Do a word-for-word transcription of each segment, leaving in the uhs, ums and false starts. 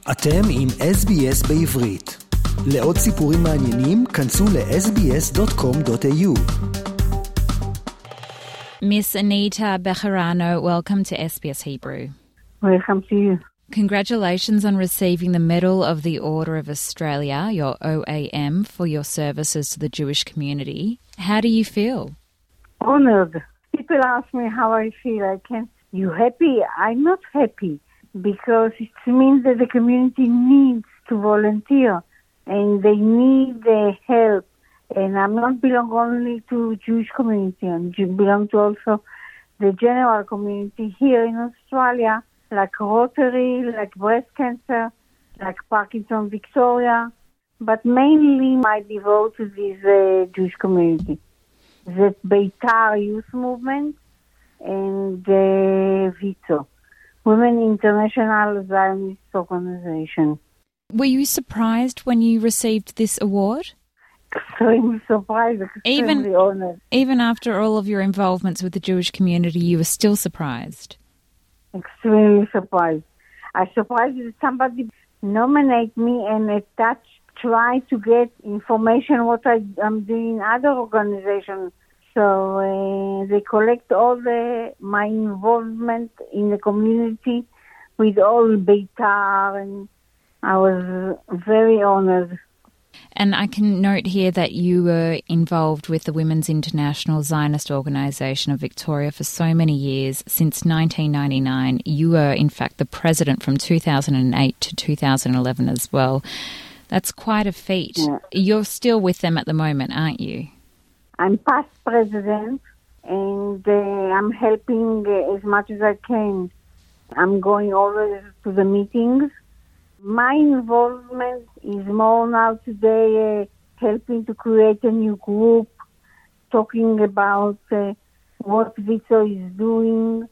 אתם עם אס בי אס בעברית. לעוד סיפורים מעניינים, כנסו ל-אס בי אס דוט קום דוט איי יו. Miss Anita Bejarano, welcome to S B S Hebrew. Welcome to you. Congratulations on receiving the Medal of the Order of Australia, your O A M, for your services to the Jewish community. How do you feel? Honored. People ask me how I feel. I can't. You happy? I'm not happy because it means that the community needs to volunteer and they need the help. And I'm not belong only to Jewish community. I belong to also the general community here in Australia, like Rotary, like breast cancer, like Parkinson Victoria. But mainly my devote to this uh, Jewish community. The Beitar Youth Movement and the VITO, Women International Zionist Organization. Were you surprised when you received this award? Extremely surprised, extremely even, honored. Even after all of your involvements with the Jewish community, you were still surprised? Extremely surprised. I surprised that somebody nominate me and attach, try to get information what I, I'm doing in other organizations. So uh, they collect all the my involvement in the community with all Beitar, and I was very honored. And I can note here that you were involved with the Women's International Zionist Organization of Victoria for so many years. Since nineteen ninety-nine, you were in fact the president from two thousand eight to two thousand eleven as well. That's quite a feat. Yeah. You're still with them at the moment, aren't you? I'm past president, and uh, I'm helping uh, as much as I can. I'm going always to the meetings. My involvement is more now today uh, helping to create a new group, talking about uh, what VITO is doing.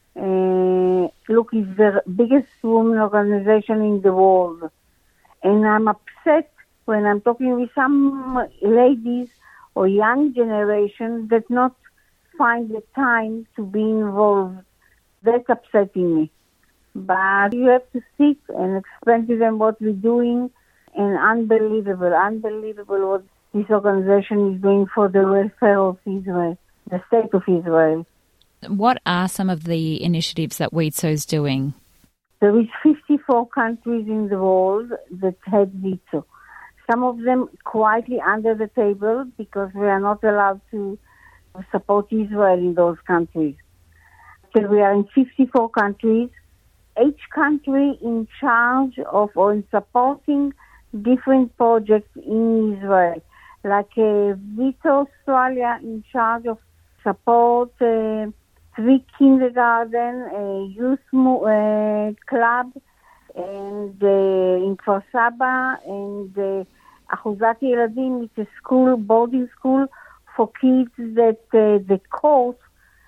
Uh, look, it's the biggest women organization in the world. And I'm upset when I'm talking with some ladies or young generation that not find the time to be involved. That's upsetting me. But you have to sit and explain to them what we're doing, and unbelievable, unbelievable what this organization is doing for the welfare of Israel, the state of Israel. What are some of the initiatives that WITO is doing? There is fifty-four countries in the world that had VITO. Some of them quietly under the table because we are not allowed to support Israel in those countries. So we are in fifty-four countries. Each country in charge of or in supporting different projects in Israel. Like uh, VITO Australia in charge of support uh, three kindergarten, a youth mo- uh, club, and uh, in Kfar Saba, and uh, Achuzat Yeladim, it's a school, boarding school for kids that uh, the court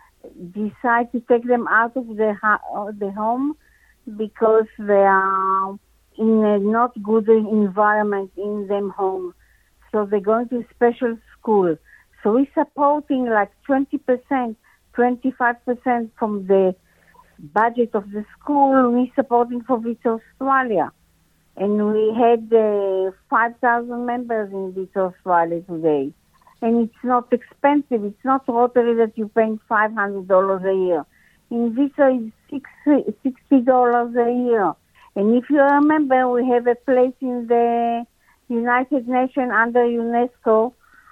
decide to take them out of the, ha- the home because they are in a not good environment in them home. So they're going to special school. So we're supporting like twenty percent, twenty-five percent from the budget of the school. We're supporting for VITO Australia. And we had uh, five thousand members in VITO Australia today. And it's not expensive. It's not Rotary that you're paying five hundred dollars a year. In VITO, it's sixty dollars a year. And if you remember, we have a place in the United Nations under UNESCO,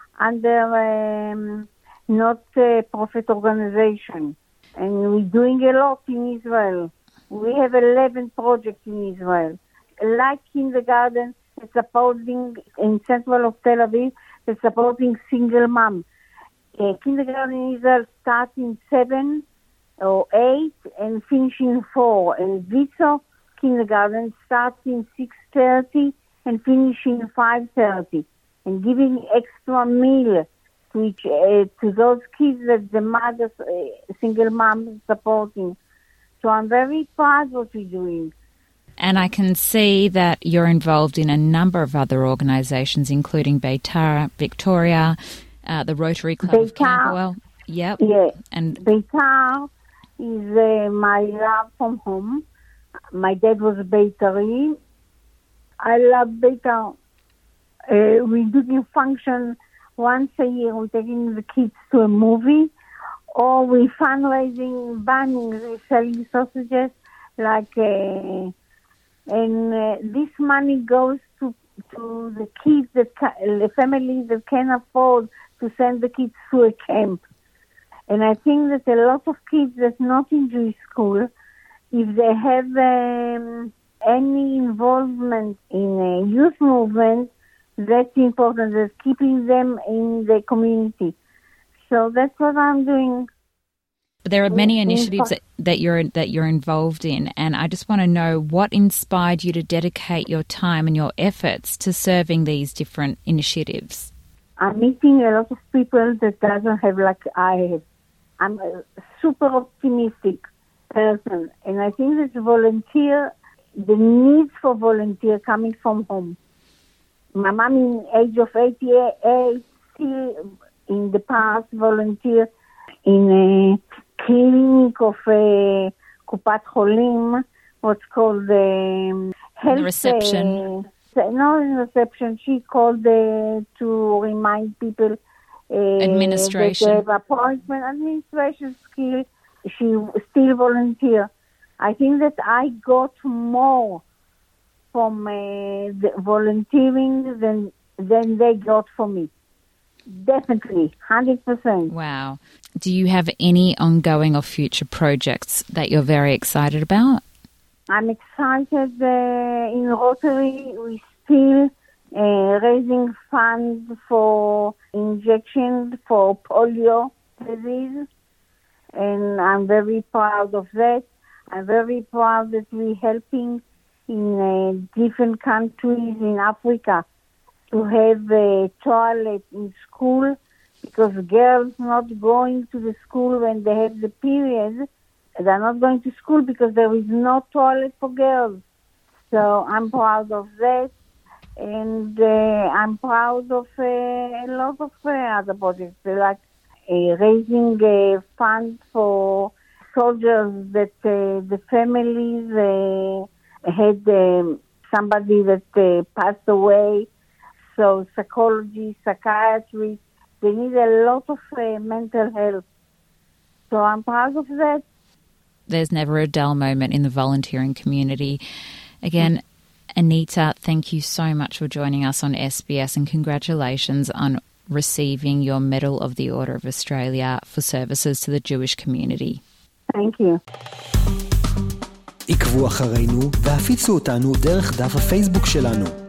under um, not a profit organization. And we're doing a lot in Israel. We have eleven projects in Israel. Like kindergarten, it's supporting in central of Tel Aviv, it's supporting single mom. Uh, kindergarten in Israel starts in seven or eight and finishing four. And VITO kindergarten starts in six thirty and finishing five thirty. And giving extra meal to each, uh, to those kids that the mothers, uh, single mom is supporting. So I'm very proud what we're doing. And I can see that you're involved in a number of other organisations, including Beitar Victoria, uh, the Rotary Club Beitar, of Camberwell. Yep. Yeah. And Beitar is uh, my love from home. My dad was a Beitari, I love Beta. Uh, we're doing function once a year. We're taking the kids to a movie, or we're fundraising, bannings, we're selling sausages, like, uh, and uh, this money goes to to the kids, that ca- the families that can afford to send the kids to a camp. And I think that a lot of kids that not in Jewish school, if they have um, any involvement in a youth movement, that's important. That's keeping them in the community. So that's what I'm doing. There are many initiatives that, that you're that you're involved in, and I just want to know what inspired you to dedicate your time and your efforts to serving these different initiatives. I'm meeting a lot of people that doesn't have like I have. I'm a super optimistic person, and I think that volunteer, the needs for volunteer coming from home. My mom, in age of eighty-eight, still in the past volunteer in a clinic of a Kupat Cholim, what's called the health. The reception. Uh, no, in reception. She called uh, to remind people. Uh, Administration. That they have appointment, administration skill. She still volunteer. I think that I got more from uh, the volunteering than than they got from me. Definitely, one hundred percent. Wow. Do you have any ongoing or future projects that you're very excited about? I'm excited uh, in Rotary. We still uh, raising funds for injections for polio disease, and I'm very proud of that. I'm very proud that we're helping in uh, different countries in Africa to have a toilet in school, because girls not going to the school when they have the period. They're not going to school because there is no toilet for girls. So I'm proud of that. And uh, I'm proud of uh, a lot of uh, other projects, like uh, raising uh, funds for soldiers that uh, the families uh, had um, somebody that uh, passed away. So psychology, psychiatry, they need a lot of uh, mental health. So I'm proud of that. There's never a dull moment in the volunteering community. Again, Anita, thank you so much for joining us on S B S, and congratulations on receiving your Medal of the Order of Australia for services to the Jewish community. Thank you. עקבו אחרינו והפיצו אותנו דרך דף הפייסבוק שלנו.